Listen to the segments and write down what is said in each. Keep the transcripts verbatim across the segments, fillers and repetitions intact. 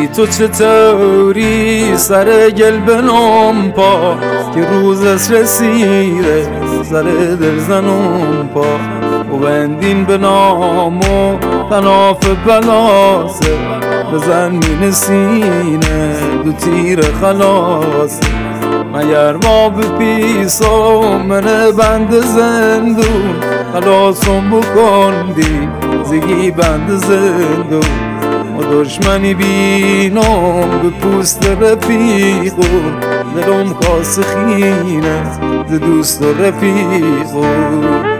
تو چطوری سر گل بنام پا که روزش رسیده سر دل زنم پا و بندین به نام و تناف بلاسه بزن مین سینه دو تیر خلاصه مگر ما به پیسا من بند زندون خلاصم بکندی زگی بند زندون و دشمنی بینم به پوست رفیقون دلم کاس خینه ز دوست و رفیقون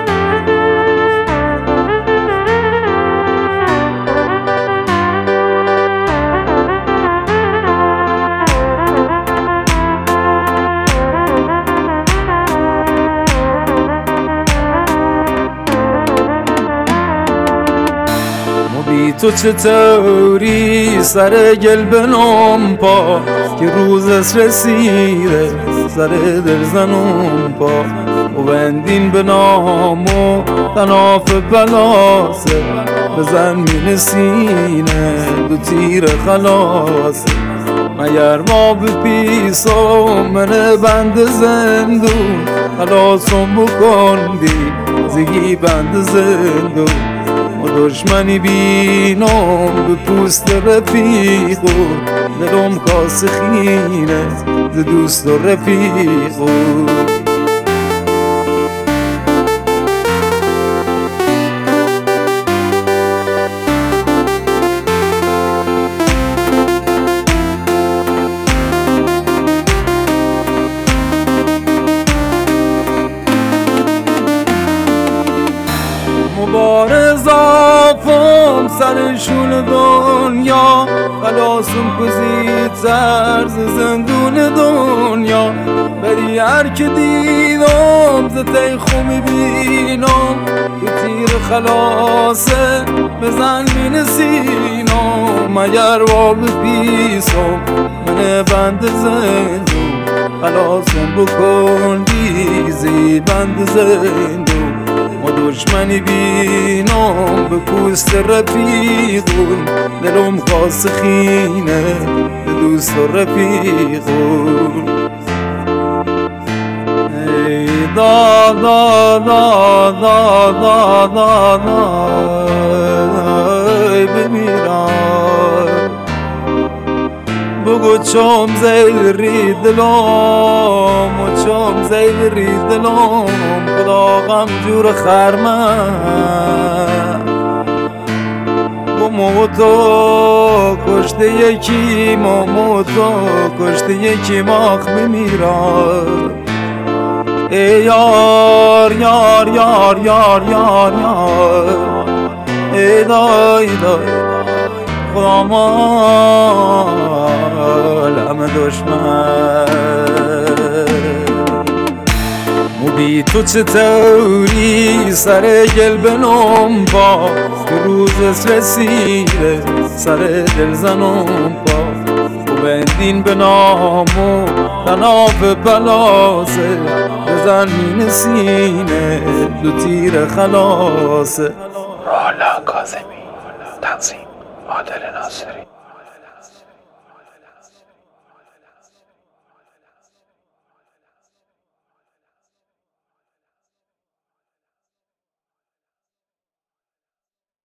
بی تو چطوری سر گل بنام پا که روزش رسیده سر دل زنم پا و بندین به نام و تناف بلاسه بزن مین سینه دو تیر خلاصه مگر ما به پیسا من بند زندون خلاصم بکندی زگی بند زندون و دشمنی بینم به پوست رفیقون دلم کاس خینه ز دوست و رفیقون مبارزافم سرشون دنیا خلاصم کزید سر ز زندون دنیا بری هر که دیدم ز تیخو میبینم که تیر خلاصه بزن مین سینم مگر واب پیسم من بند زندون خلاصم بکندی زی بند زندون و دشمنی بینم به پوست رفیقون دلم خاص خینه دوست و رفیقون ای دا دا دا دا دا دا دا ای بمیرم بگو چم زیل ری دلم و چم زیل ری دلم خدا غم جور خرمن گمو تو کشته یکی مامو تو کشته یکی ماخ بمیرم ای یار یار یار یار یار یار ای دای دای خدا مالم دشمن بی تو چطوری سر گل بنام پا که روزش رسیده سر دل زنم پا و بندین به نام و تناف بلاسه بزن مین سینه دو تیر خلاصه روحالله کاظمی تنظیم عادل ناصری.